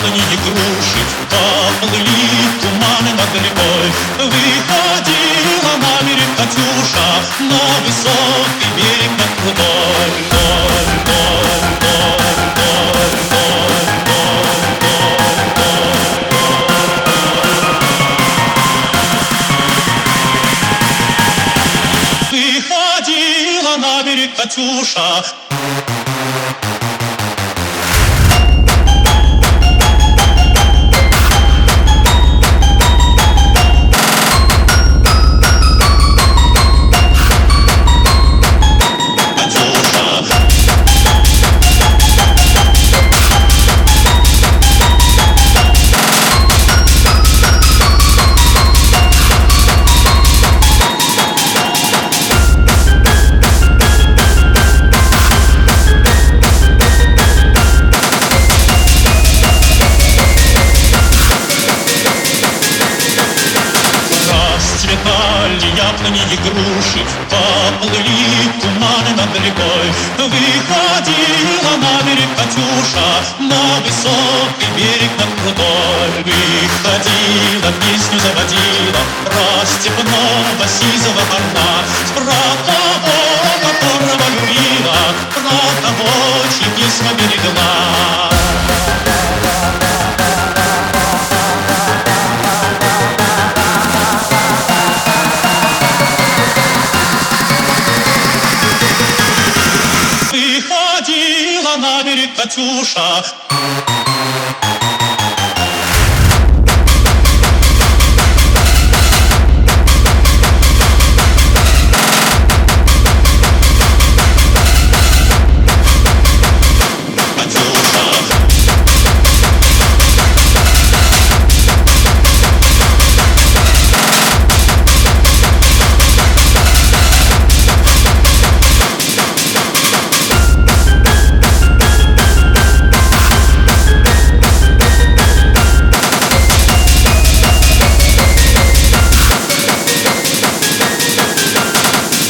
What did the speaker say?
яблони и груши, поплыли туманы над рекой. Выходила на берег Катюша, на высокий берег, на крутой. Выходила на берег Катюша. Расцветали яблони и груши, поплыли туманы над рекой. Выходила на берег Катюша, на высокий берег, на крутой. Выходила, песню заводила про степного сизого орла, про того, которого любила, про того, чьи письма берегла. Выходила на берег Катюша.